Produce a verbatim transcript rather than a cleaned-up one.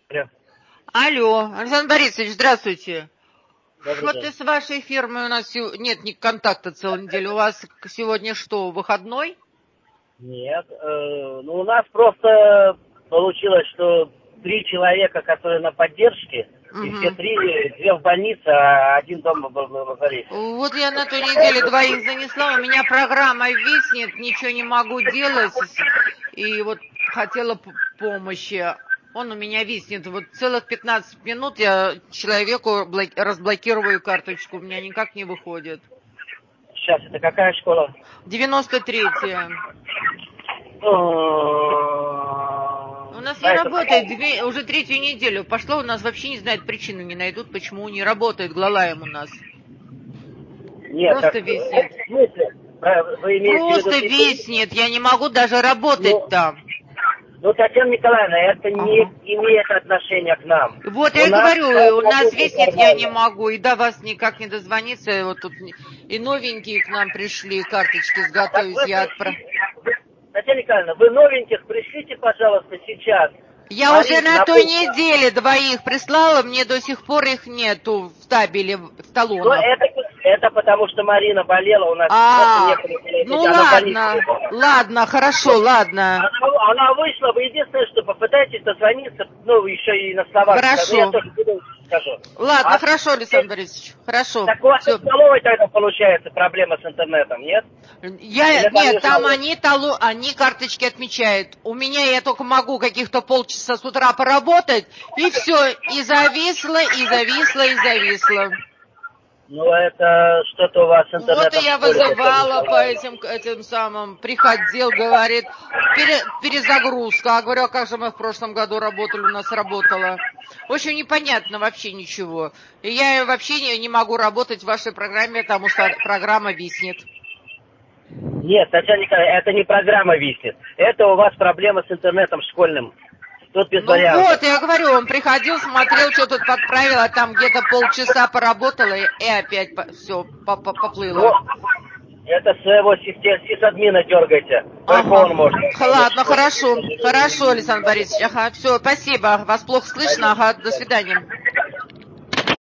Алло. Алло, Александр Борисович, здравствуйте. Добрый Что-то день. с вашей фирмой у нас сего- нет ни контакта целую неделю. У вас к- сегодня что, выходной? Нет, э, ну у нас просто получилось, что три человека, которые на поддержке, и все Угу. три, две в больнице, а один дома был на лазарете. Вот я на той неделе двоих занесла, у меня программа виснет, ничего не могу делать. с- И вот хотела п- помощи. Он у меня виснет. Вот целых пятнадцать минут я человеку блок- разблокирую карточку, у меня никак не выходит. Сейчас, это какая школа? девяносто третья. У нас А не это работает две, уже третью неделю. Пошло, у нас вообще не знает причину, не найдут, почему не работает Глалаем у нас. Нет, так Просто виснет. в смысле? Э, Вы имеете в виду... Просто пи- виснет, я не могу даже работать Ну, там. ну, Татьяна Николаевна, это не Ага. имеет отношения к нам. Вот У я и нас говорю, все у нас работает виснет, я не нормально. могу, и до вас никак не дозвониться. И вот тут и новенькие к нам пришли, карточки Так сготовить, вы я отправ... пришлите, Татьяна Николаевна, вы новеньких пришлите, пожалуйста, сейчас. Я уже Маринке на на той почту. неделе двоих прислала, мне до сих пор их нету в табеле, в Но талонах. это, это потому, что Марина болела, у нас просто А, некуда ну переводить, она в больнице ладно, была. ладно, хорошо, Вот. ладно. Она, она вышла, вы единственное, что попытайтесь дозвониться, ну, еще и на словах сказать, ну, я Хорошо. тоже буду скажу. Ладно, А хорошо, теперь, Александр Борисович, хорошо. так у вас и Все. в столовой тогда получается проблема с интернетом, нет? Я, Или там нет, не там жалуются? они, талу, они карточки отмечают. У меня я только могу каких-то полчаса с утра поработать, и все, и зависло, и зависло, и зависло. Ну, это что-то у вас с Вот и интернетом в я школе, Татьяна вызывала по Николаевна. этим, этим самым, приходил, говорит, пере, перезагрузка. А говорю, а как же мы в прошлом году работали, у нас работало. В общем, непонятно вообще ничего. И я вообще не, не могу работать в вашей программе, потому что программа виснет. Нет, Татьяна Николаевна, это не программа виснет. Это у вас проблема с интернетом школьным. Тут без Ну вариантов. вот, я говорю, он приходил, смотрел, что тут подправила, там где-то полчаса поработала, и, и опять все Ну, поплыло. это своего систем- сисадмина дергайте. Только Ага. он может Х- помочь Ладно, школе, к хорошо. сожалению. Хорошо, Александр Борисович. Ага, все, спасибо. Вас плохо слышно. Ага, до свидания.